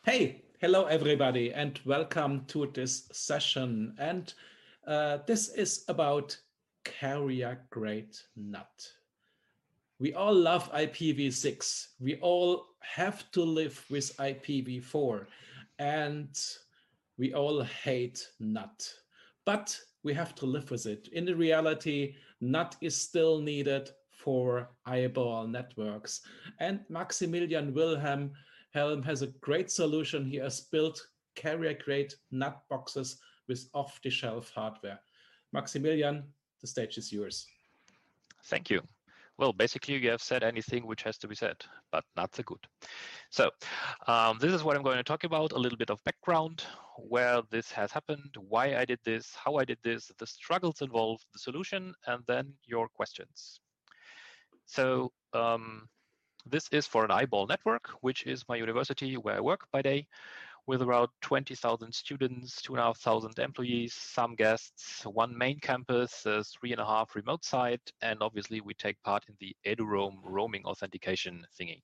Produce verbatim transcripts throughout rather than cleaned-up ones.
Hey, hello everybody, and welcome to this session. And uh, this is about carrier grade N A T. We all love I P v six. We all have to live with I P v four, and we all hate N A T. But we have to live with it. In the reality, N A T is still needed for eyeball networks. And Maximilian Wilhelm Helm has a great solution. He has built carrier-grade N A T boxes with off-the-shelf hardware. Maximilian, the stage is yours. Thank you. Well, basically, you have said anything which has to be said, but not so good. So um, this is what I'm going to talk about, a little bit of background, where this has happened, why I did this, how I did this, the struggles involved, the solution, and then your questions. So um, this is for an eyeball network, which is my university where I work by day, with around twenty thousand students, two thousand five hundred employees, some guests, one main campus, a three and a half remote site, and obviously we take part in the eduroam roaming authentication thingy.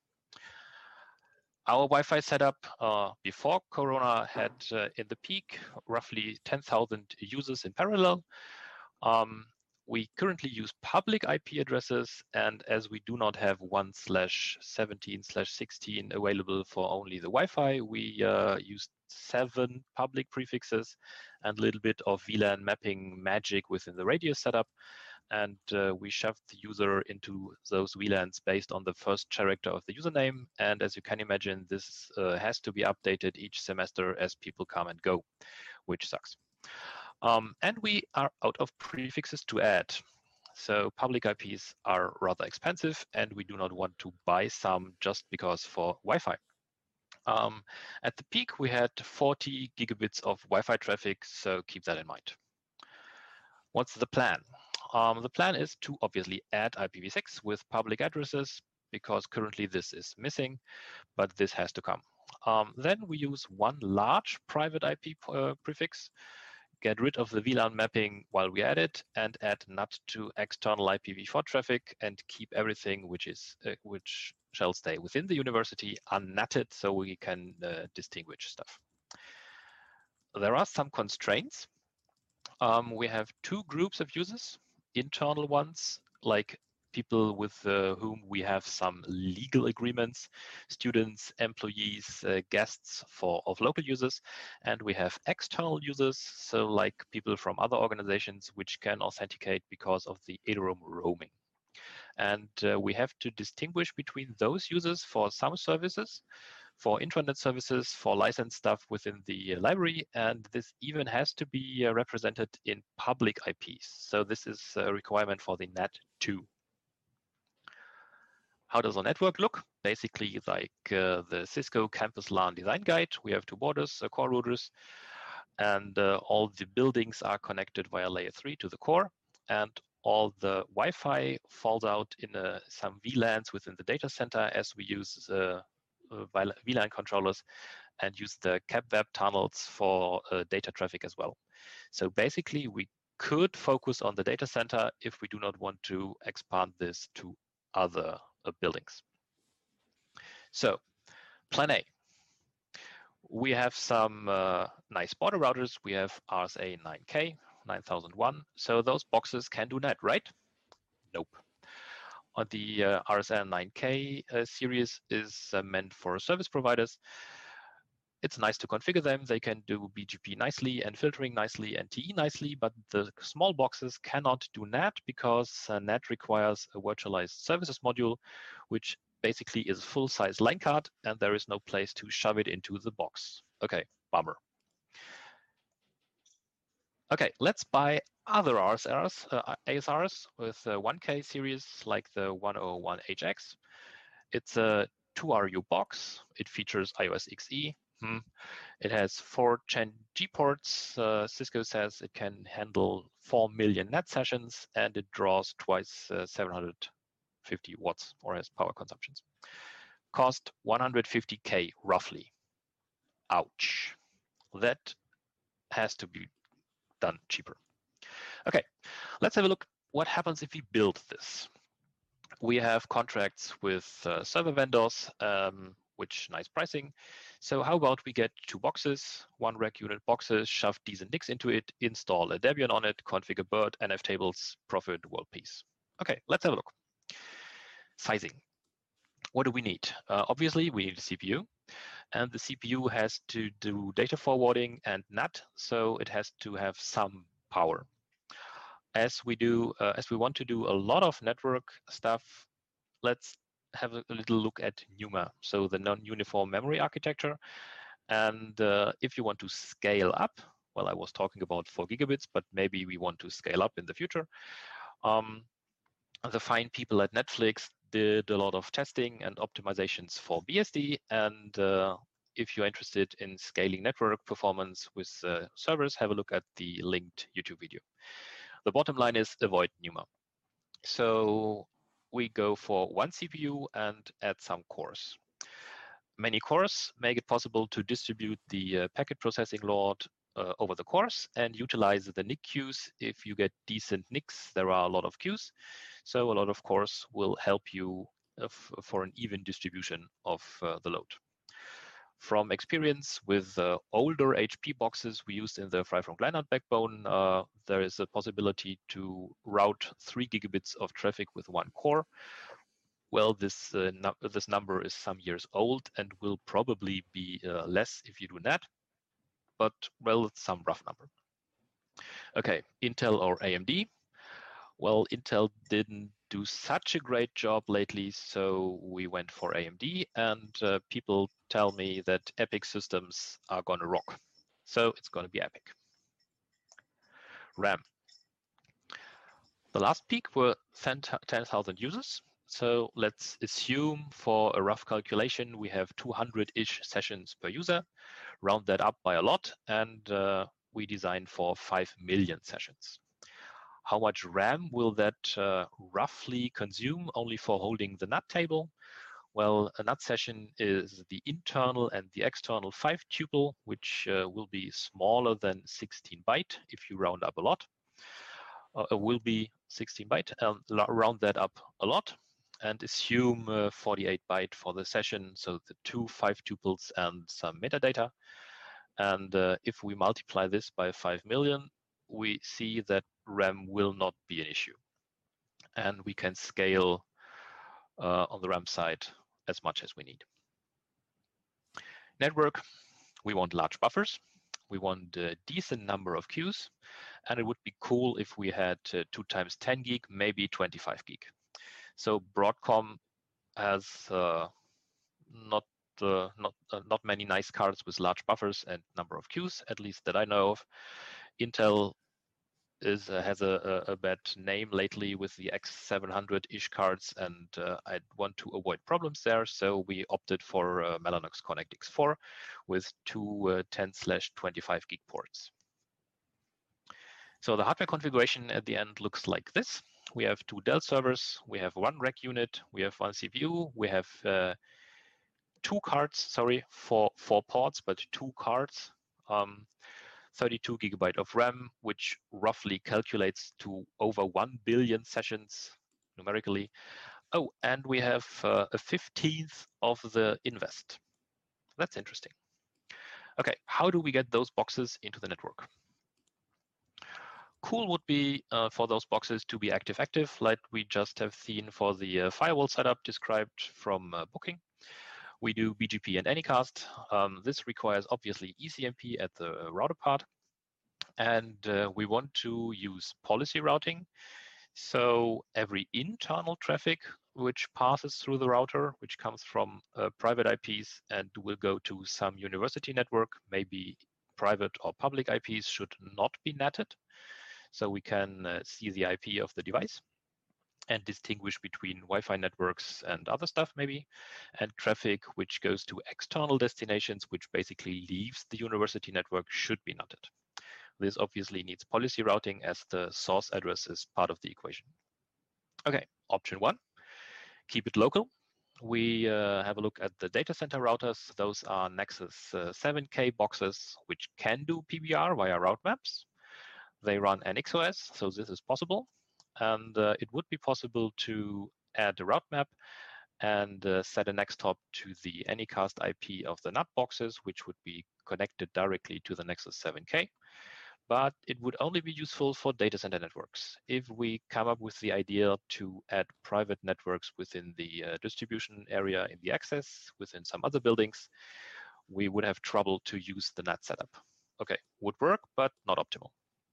Our Wi-Fi setup uh, before Corona had uh, in the peak roughly ten thousand users in parallel. Um, we currently use public I P addresses, and as we do not have one slash seventeen slash sixteen available for only the Wi-Fi, we uh, use seven public prefixes and a little bit of V LAN mapping magic within the radio setup. And uh, we shoved the user into those V LANs based on the first character of the username. And as you can imagine, this uh, has to be updated each semester as people come and go, which sucks. Um, and we are out of prefixes to add. So public I Ps are rather expensive, and we do not want to buy some just because for Wi-Fi. Um, at the peak, we had forty gigabits of Wi-Fi traffic, so keep that in mind. What's the plan? Um, the plan is to obviously add I P v six with public addresses, because currently this is missing, but this has to come. Um, then we use one large private I P uh, prefix, get rid of the V LAN mapping while we add it, and add N A T to external I P v four traffic, and keep everything which is uh, which shall stay within the university unnatted, so we can uh, distinguish stuff. There are some constraints. Um, we have two groups of users, internal ones, like people with uh, whom we have some legal agreements, students, employees, uh, guests for of local users, and we have external users, so like people from other organizations which can authenticate because of the eduroam roaming. And uh, we have to distinguish between those users for some services, for intranet services, for licensed stuff within the library, and this even has to be uh, represented in public I Ps. So this is a requirement for the N A T two. How does our network look? Basically like uh, the Cisco Campus LAN design guide. We have two borders, uh, core routers, and uh, all the buildings are connected via layer three to the core, and all the Wi-Fi falls out in uh, some V LANs within the data center as we use uh, uh, V LAN controllers and use the CapWeb tunnels for uh, data traffic as well. So basically, we could focus on the data center if we do not want to expand this to other uh, buildings. So, plan A. We have some uh, nice border routers. We have R S A nine K, nine thousand one. So those boxes can do N A T, right? Nope. Uh, the uh, R S A nine K uh, series is uh, meant for service providers. It's nice to configure them. They can do B G P nicely and filtering nicely and T E nicely, but the small boxes cannot do N A T because uh, N A T requires a virtualized services module, which basically is a full-size line card, and there is no place to shove it into the box. Okay, bummer. Okay, let's buy other R S Rs, uh, A S Rs with a one K series like the one oh one H X. It's a two R U box. It features I O S X E. Hmm. It has four Gen G ports. Uh, Cisco says it can handle four million N A T sessions, and it draws twice uh, seven hundred fifty watts or has power consumptions. Cost one hundred fifty K roughly. Ouch. That has to be done cheaper. Okay, let's have a look what happens if we build this. We have contracts with uh, server vendors. Um, which nice pricing. So how about we get two boxes, one rack unit boxes, shove decent N I C into it, install a Debian on it, configure bird, N F tables, profit, world peace. Okay, let's have a look. Sizing. What do we need? Uh, obviously, we need a C P U, and the C P U has to do data forwarding and N A T, so it has to have some power. As we do, uh, as we want to do a lot of network stuff, let's have a little look at NUMA, so the non-uniform memory architecture. And uh, if you want to scale up, well, I was talking about four gigabits, but maybe we want to scale up in the future. Um, the fine people at Netflix did a lot of testing and optimizations for B S D. And uh, if you're interested in scaling network performance with uh, servers, have a look at the linked YouTube video. The bottom line is avoid NUMA. So we go for one C P U and add some cores. Many cores make it possible to distribute the uh, packet processing load uh, over the cores and utilize the N I C queues. If you get decent N I Cs, there are a lot of queues. So a lot of cores will help you uh, for an even distribution of uh, the load. From experience with uh, older H P boxes we used in the Frei from Kleinert backbone, uh, there is a possibility to route three gigabits of traffic with one core. Well, this uh, no this number is some years old and will probably be uh, less if you do that, but well, it's some rough number. Okay, Intel or A M D? Well, Intel didn't do such a great job lately, so we went for A M D, and uh, people tell me that EPYC systems are going to rock. So it's going to be EPYC. RAM. The last peak were ten thousand users. So let's assume for a rough calculation, we have two hundred-ish sessions per user, round that up by a lot, and uh, we design for five million sessions. How much RAM will that uh, roughly consume only for holding the N A T table? Well, a N A T session is the internal and the external five tuple, which uh, will be smaller than sixteen byte if you round up a lot. Uh, will be sixteen byte, and round that up a lot, and assume uh, forty-eight byte for the session, so the two five tuples and some metadata. And uh, if we multiply this by five million, we see that RAM will not be an issue. And we can scale uh, on the RAM side as much as we need. Network, we want large buffers. We want a decent number of queues. And it would be cool if we had uh, two times ten gig, maybe twenty-five gig. So Broadcom has uh, not uh, not uh, not many nice cards with large buffers and number of queues, at least that I know of. Intel is uh, has a, a bad name lately with the X seven hundred-ish cards, and uh, I want to avoid problems there, so we opted for uh, Mellanox Connect X four with two uh, ten slash twenty-five gig ports. So the hardware configuration at the end looks like this. We have two Dell servers, we have one rack unit, we have one C P U, we have uh, two cards, sorry, for four ports, but two cards, um, thirty-two gigabyte of RAM, which roughly calculates to over one billion sessions numerically. Oh, and we have uh, a fifteenth of the invest. That's interesting. Okay, how do we get those boxes into the network? Cool would be uh, for those boxes to be active-active, like we just have seen for the uh, firewall setup described from uh, Booking. We do B G P and Anycast. Um, this requires obviously E C M P at the uh, router part. And uh, we want to use policy routing. So every internal traffic which passes through the router, which comes from uh, private I Ps and will go to some university network, maybe private or public I Ps, should not be netted. So we can uh, see the I P of the device and distinguish between Wi-Fi networks and other stuff maybe, and traffic which goes to external destinations, which basically leaves the university network, should be netted. This obviously needs policy routing as the source address is part of the equation. Okay, option one, keep it local. We uh, have a look at the data center routers. Those are Nexus uh, seven K boxes, which can do P B R via route maps. They run N X O S, so this is possible. And uh, it would be possible to add a route map and uh, set a next hop to the Anycast I P of the NAT boxes, which would be connected directly to the Nexus seven K. But it would only be useful for data center networks. If we come up with the idea to add private networks within the uh, distribution area in the access, within some other buildings, we would have trouble to use the NAT setup. Okay, would work, but not optimal.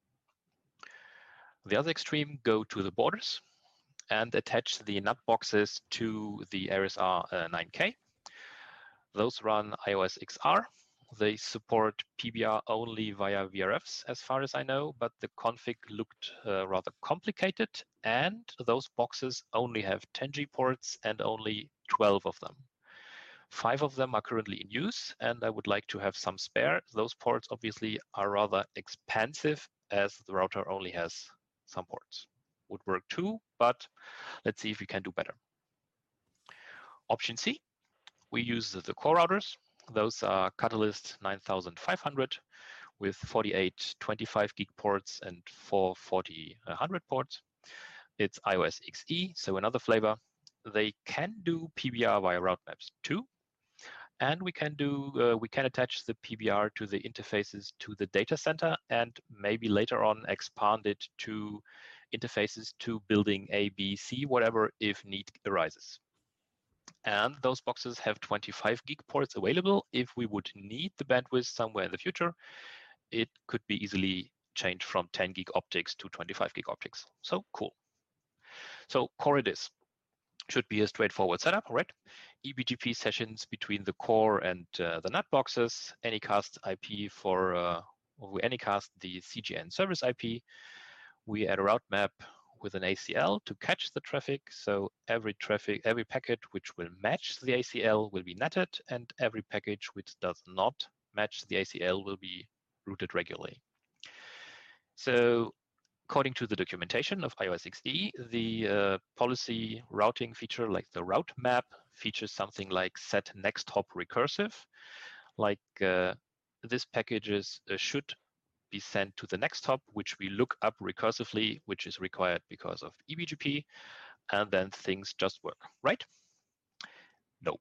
The other extreme, go to the borders and attach the NAT boxes to the A R E S R uh, nine K. Those run I O S X R. They support P B R only via V R Fs, as far as I know, but the config looked uh, rather complicated, and those boxes only have ten G ports and only twelve of them. Five of them are currently in use, and I would like to have some spare. Those ports obviously are rather expensive, as the router only has some ports. Would work too, but let's see if we can do better. Option C, we use the core routers. Those are Catalyst nine thousand five hundred with forty-eight twenty-five gig ports and four forty one hundred ports. It's I O S X E, so another flavor. They can do P B R via route maps too, and we can do uh, we can attach the P B R to the interfaces to the data center, and maybe later on expand it to interfaces to building A, B, C, whatever, if need arises. And those boxes have twenty-five gig ports available. If we would need the bandwidth somewhere in the future, it could be easily changed from ten gig optics to twenty-five gig optics. So cool. So core it is. Should be a straightforward setup, right? E B G P sessions between the core and uh, the NAT boxes, Anycast I P for uh, we Anycast the C G N service I P. We add a route map with an A C L to catch the traffic. So every traffic, every packet which will match the A C L will be netted, and every package which does not match the A C L will be routed regularly. So according to the documentation of I O S X E, the uh, policy routing feature, like the route map, features something like set next hop recursive. Like uh, this packages uh, should be sent to the next hop, which we look up recursively, which is required because of E B G P, and then things just work, right? No.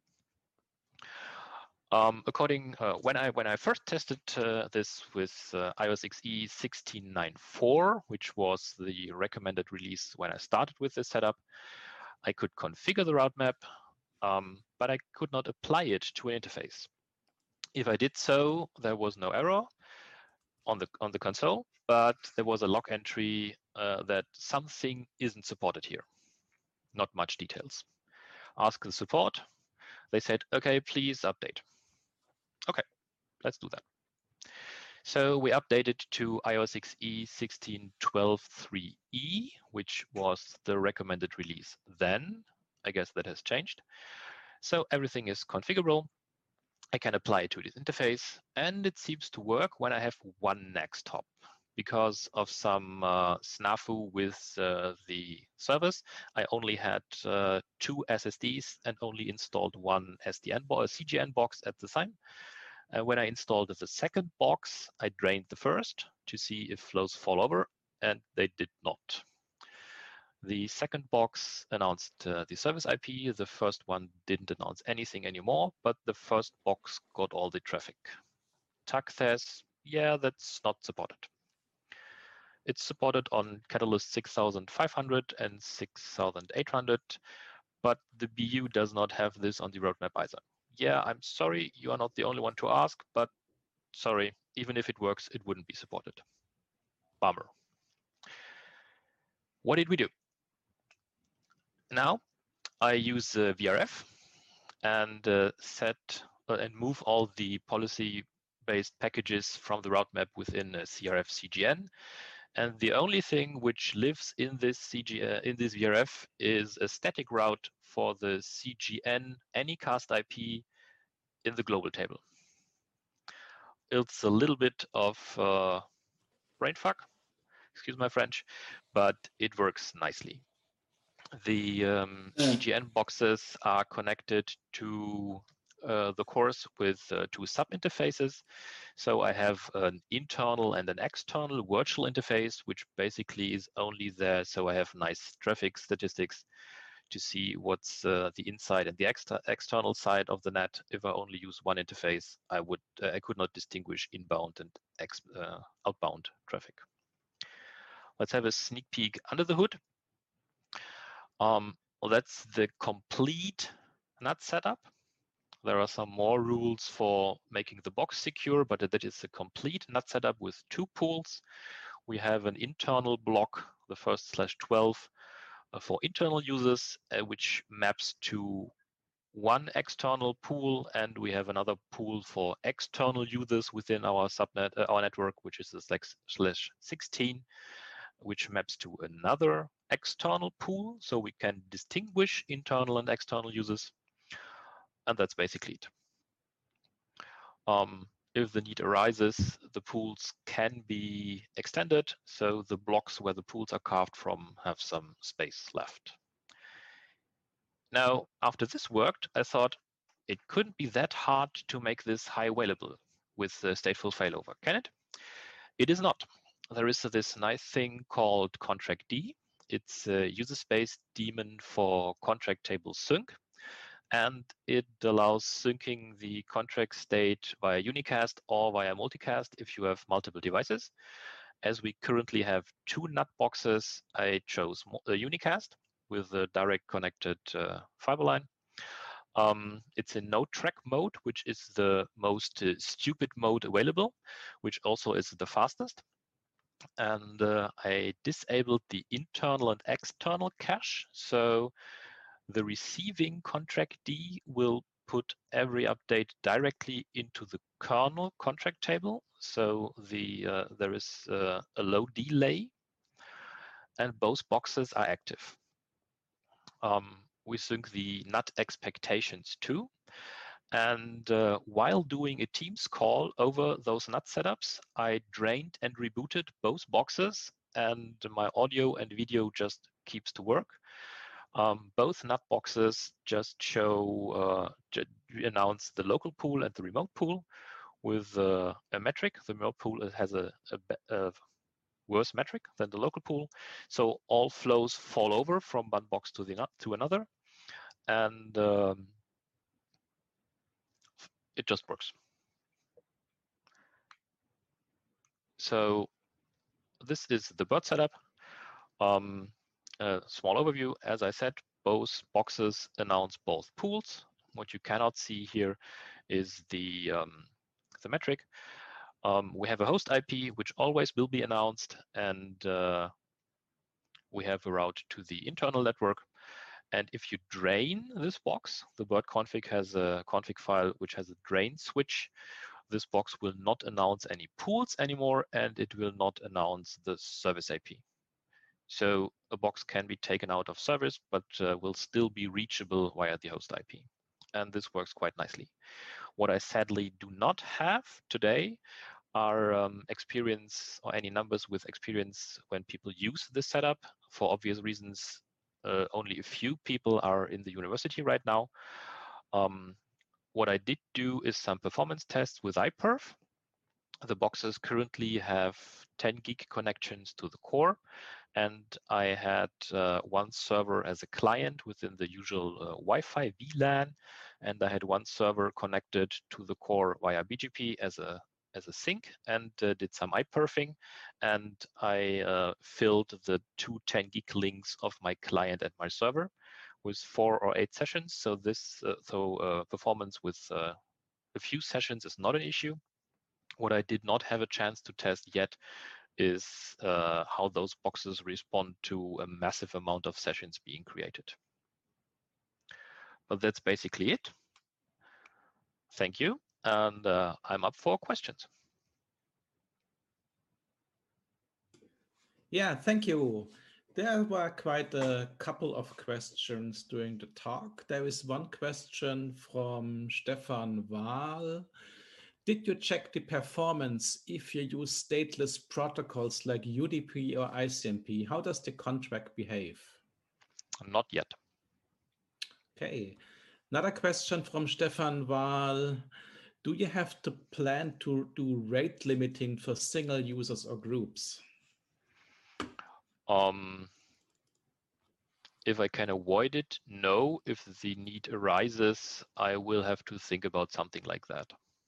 Um, according uh, when I when I first tested uh, this with uh, I O S X E sixteen point nine four, which was the recommended release when I started with this setup, I could configure the route map, um, but I could not apply it to an interface. If I did so, there was no error on the on the console, but there was a log entry uh, that something isn't supported here. Not much details. Ask the support. They said, okay, please update. Okay, let's do that. So we updated to I O S X E sixteen twelve three E, which was the recommended release then. I guess that has changed. So everything is configurable. I can apply it to this interface, and it seems to work when I have one next hop. Because of some uh, snafu with uh, the servers, I only had uh, two S S Ds and only installed one S D N bo- C G N box at the time. Uh, when I installed the second box, I drained the first to see if flows fall over, and they did not. The second box announced uh, the service I P. The first one didn't announce anything anymore, but the first box got all the traffic. T A C says, yeah, that's not supported. It's supported on Catalyst six thousand five hundred and six thousand eight hundred, but the B U does not have this on the roadmap either. Yeah, I'm sorry, you are not the only one to ask, but sorry, even if it works, it wouldn't be supported. Bummer. What did we do? Now I use uh, V R F and uh, set uh, and move all the policy-based packages from the route map within a C R F C G N. And the only thing which lives in this C G uh, in this V R F is a static route for the C G N Anycast I P in the global table. It's a little bit of uh, brainfuck, excuse my French, but it works nicely. The um, C G N boxes are connected to uh, the cores with uh, two sub-interfaces. So I have an internal and an external virtual interface, which basically is only there so I have nice traffic statistics to see what's uh, the inside and the exter external side of the net. If I only use one interface, I would uh, I could not distinguish inbound and ex uh, outbound traffic. Let's have a sneak peek under the hood. Um, well, that's the complete N A T setup. There are some more rules for making the box secure, but that is a complete N A T setup with two pools. We have an internal block, the first slash twelve, uh, for internal users, uh, which maps to one external pool, and we have another pool for external users within our subnet, uh, our network, which is the slash, slash sixteen, which maps to another external pool, so we can distinguish internal and external users, and that's basically it. Um, if the need arises, the pools can be extended, so the blocks where the pools are carved from have some space left. Now, after this worked, I thought it couldn't be that hard to make this high available with the stateful failover, can it? It is not. There is this nice thing called contract D. It's a user space daemon for contract table sync, and it allows syncing the contract state via unicast or via multicast if you have multiple devices. As we currently have two N A T boxes, I chose a unicast with a direct connected uh, fiber line. Um, it's in no track mode, which is the most uh, stupid mode available, which also is the fastest. And uh, I disabled the internal and external cache. So the receiving contract D will put every update directly into the kernel contract table. So the uh, there is uh, a low delay, and both boxes are active. Um, we sync the N A T expectations too. And uh, while doing a Teams call over those N A T setups, I drained and rebooted both boxes, and my audio and video just keeps to work. Um, both N A T boxes just show, uh, announce the local pool and the remote pool with uh, a metric. The remote pool has a, a, a worse metric than the local pool. So all flows fall over from one box to, the, to another. And um, it just works. So this is the bird setup. Um, a small overview, as I said, both boxes announce both pools. What you cannot see here is the, um, the metric. Um, we have a host I P, which always will be announced, and uh, we have a route to the internal network. And if you drain this box, the bird config has a config file which has a drain switch. This box will not announce any pools anymore, and it will not announce the service I P. So a box can be taken out of service, but uh, will still be reachable via the host I P. And this works quite nicely. What I sadly do not have today are um, experience or any numbers with experience when people use this setup. For obvious reasons, uh, only a few people are in the university right now. Um, what I did do is some performance tests with iPerf. The boxes currently have ten gig connections to the core, and I had uh, one server as a client within the usual uh, Wi-Fi V LAN, and I had one server connected to the core via B G P as a as a sync, and uh, did some iPerfing, and I uh, filled the two ten gig links of my client and my server with four or eight sessions. So this uh, so uh, performance with uh, a few sessions is not an issue. What I did not have a chance to test yet is uh, how those boxes respond to a massive amount of sessions being created. But that's basically it. Thank you, and uh, I'm up for questions. Yeah, thank you. There were quite a couple of questions during the talk. There is one question from Stefan Wahl. Did you check the performance if you use stateless protocols like U D P or I C M P? How does the contract behave? Not yet. Okay. Another question from Stefan Wahl. Do you have to plan to do rate limiting for single users or groups? Um, If I can avoid it, no. If the need arises, I will have to think about something like that.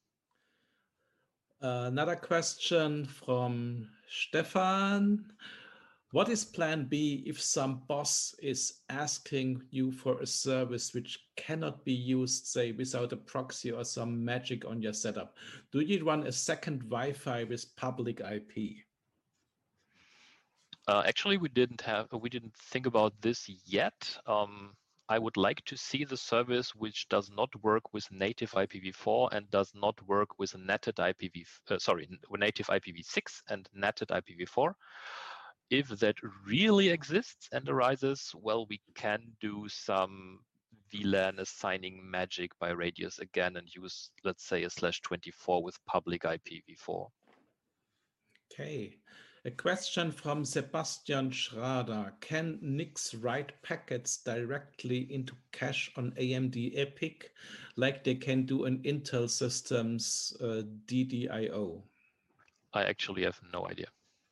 Uh, another question from Stefan. What is plan B if some boss is asking you for a service which cannot be used, say, without a proxy or some magic on your setup? Do you run a second Wi-Fi with public I P? Uh, actually, we didn't have, we didn't think about this yet. Um, I would like to see the service which does not work with native I P v four and does not work with netted I P v, uh, sorry, native I P v six and netted I P v four. If that really exists and arises, well, we can do some V LAN assigning magic by radius again and use, let's say, a slash twenty-four with public I P v four. Okay. A question from Sebastian Schrader. Can N I C write packets directly into cache on A M D EPYC like they can do in Intel systems uh, D D I O? I actually have no idea.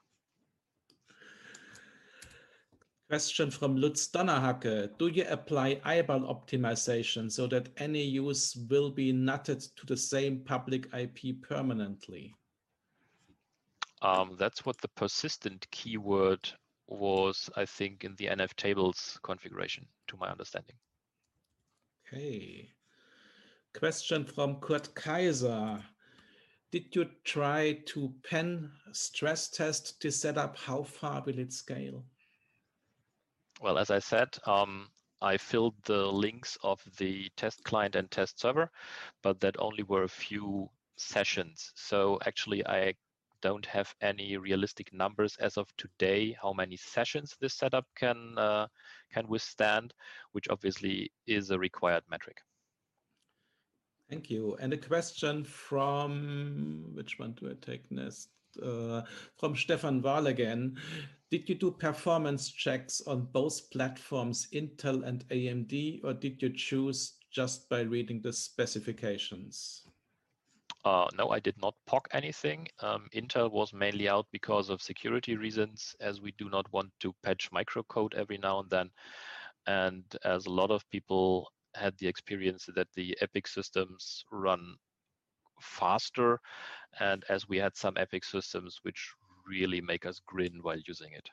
Question from Lutz Donnerhacke. Do you apply eyeball optimization so that any use will be nutted to the same public I P permanently? Um, that's what the persistent keyword was, I think, in the N F tables configuration, to my understanding. Okay. Question from Kurt Kaiser. Did you try to pen stress test this setup? How far will it scale? Well, as I said, um, I filled the links of the test client and test server, but that only were a few sessions. So actually, I don't have any realistic numbers as of today, how many sessions this setup can uh, can withstand, which obviously is a required metric. Thank you. And a question from, which one do I take next? Uh, from Stefan Wahl again. Did you do performance checks on both platforms, Intel and A M D, or did you choose just by reading the specifications? Uh, no, I did not P O C anything. Um, Intel was mainly out because of security reasons, as we do not want to patch microcode every now and then. And as a lot of people had the experience that the EPYC systems run faster, and as we had some EPYC systems which really make us grin while using it.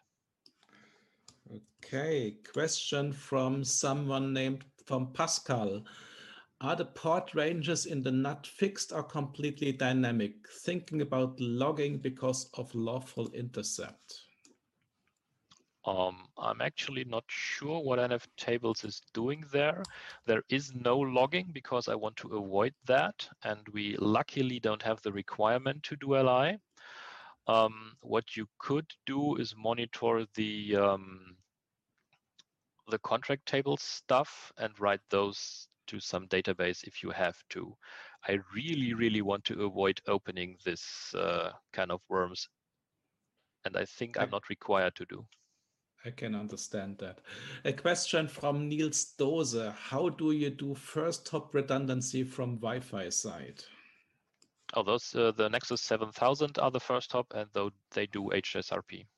Okay, question from someone named from Pascal. Are the port ranges in the N U T fixed or completely dynamic? Thinking about logging because of lawful intercept. Um, I'm actually not sure what N F tables is doing there. There is no logging because I want to avoid that, and we luckily don't have the requirement to do L I. Um, what you could do is monitor the um, the contract table stuff and write those to some database if you have to. I really, really want to avoid opening this uh, kind of worms, and I think I'm not required to do. I can understand that. A question from Niels Dose. How do you do first hop redundancy from Wi-Fi side? Oh, those uh, the Nexus seven thousand are the first hop, and though they do H S R P.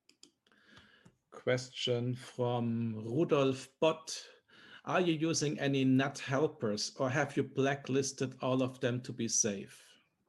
Question from Rudolf Bott. Are you using any N U T helpers or have you blacklisted all of them to be safe?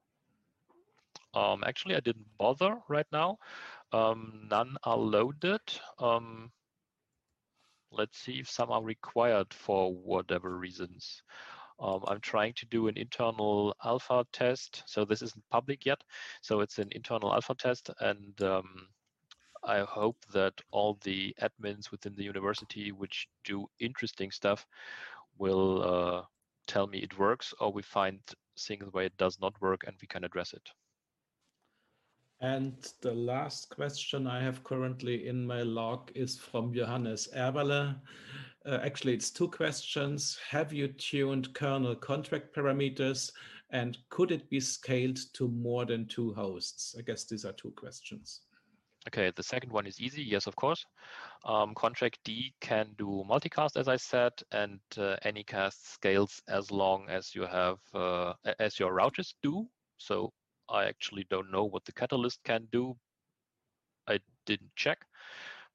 Um, actually, I didn't bother right now. Um, none are loaded. Um, let's see if some are required for whatever reasons. Um, I'm trying to do an internal alpha test. So this isn't public yet. So it's an internal alpha test. And um, I hope that all the admins within the university which do interesting stuff will uh, tell me it works, or we find things where it does not work and we can address it. And the last question I have currently in my log is from Johannes Erberle. Uh, actually, it's two questions. Have you tuned kernel contract parameters and could it be scaled to more than two hosts? I guess these are two questions. Okay, the second one is easy. Yes, of course. Um, contract D can do multicast, as I said, and uh, Anycast scales as long as you have, uh, as your routers do. So I actually don't know what the Catalyst can do. I didn't check,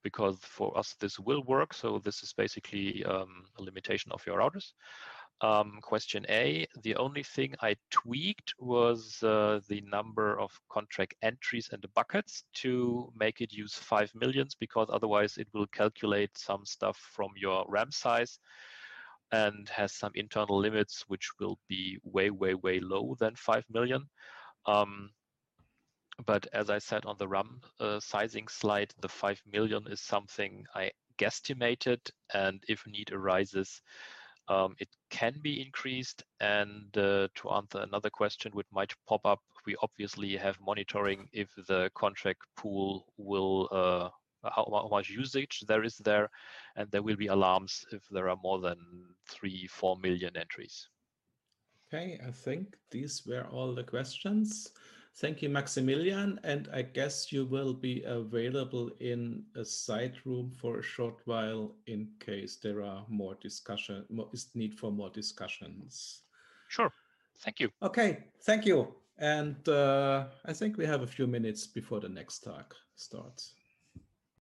because for us this will work. So this is basically um, a limitation of your routers. Um, question A, the only thing I tweaked was uh, the number of contract entries and the buckets to make it use five millions, because otherwise it will calculate some stuff from your RAM size and has some internal limits which will be way, way, way low than five million. Um, but as I said on the RAM uh, sizing slide, the five million is something I guesstimated, and if need arises, Um, it can be increased. And uh, to answer another question which might pop up, we obviously have monitoring if the contract pool will, uh, how, how much usage there is there, and there will be alarms if there are more than three, four million entries. Okay, I think these were all the questions. Thank you, Maximilian. And I guess you will be available in a side room for a short while in case there are more discussion, more, is need for more discussions. Sure. Thank you. Okay, thank you. And uh, I think we have a few minutes before the next talk starts.